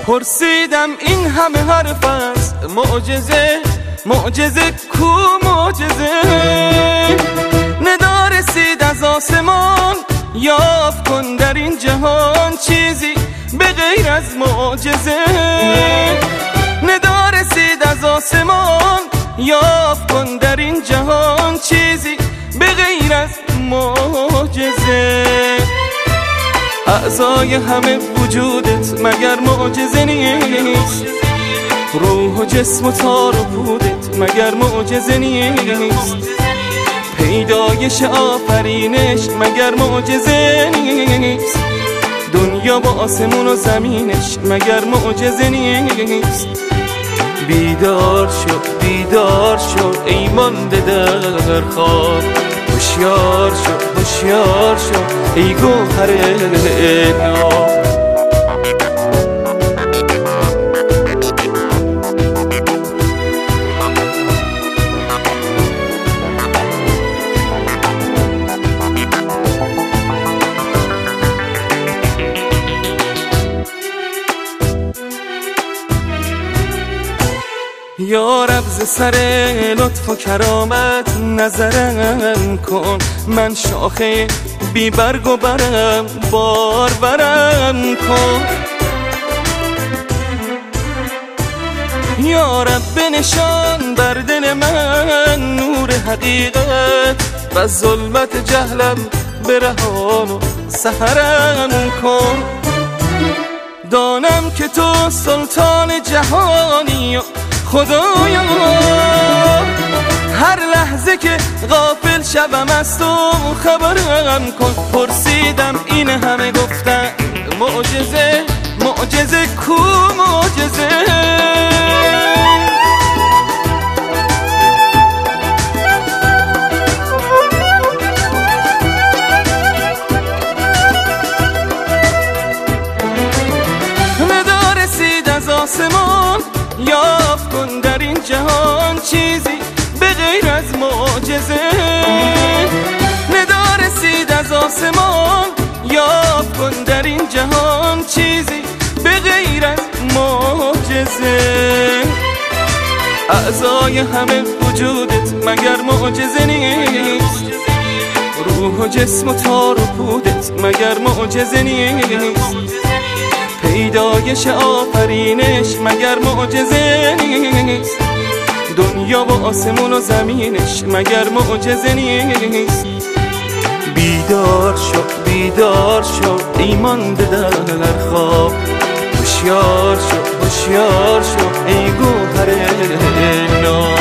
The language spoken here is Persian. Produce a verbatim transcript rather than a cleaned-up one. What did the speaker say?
پرسیدم این همه حرف است معجزه، معجزه کو معجزه؟ ندا رسید از آسمان، یافت کن در این جهان چیزی به غیر از معجزه. ندا رسید از آسمان، یافت کن در این جهان چیزی به غیر از معجزه. اعضای همه وجودت مگر معجزه نیست؟ روح و جسم و تار و پودت مگر معجزه نیست؟ پیدایش آفرینش مگر معجزه نیست؟ دنیا با آسمون و زمینش مگر معجزه نیست؟ بیدار شو بیدار شو ای مانده در خواب، هوشیار شو هوشیار شو ای گوهر ناب. یا رب ز سر لطف و کرامت نظرم کن، من شاخه بی برگ و برم بار برم کن. یا رب بنشان بر دل من نور حقیقت و ظلمت جهلم برهان و سحرم کن. دانم که تو سلطان جهانی و خدایا، هر لحظه که غافل شبم از تو خبرم کن. پرسیدم این همه گفتن معجزه، معجزه کو معجزه؟ ندا رسید از آسمان، یافت کن در این جهان چیزی به غیر از معجزه. ندا رسید از آسمان، یافت کن در این جهان چیزی به غیر از معجزه. اعضای همه وجودت مگر معجزه نیست؟ روح و جسم و تار و پودت مگر معجزه نیست؟ پیدایش آفرینش مگر معجزه نیست؟ دنیا و آسمون و زمینش مگر معجزه نیست؟ بیدار شو بیدار شو ای مانده در خواب، هوشیار شو هوشیار شو ای گوهر ناب.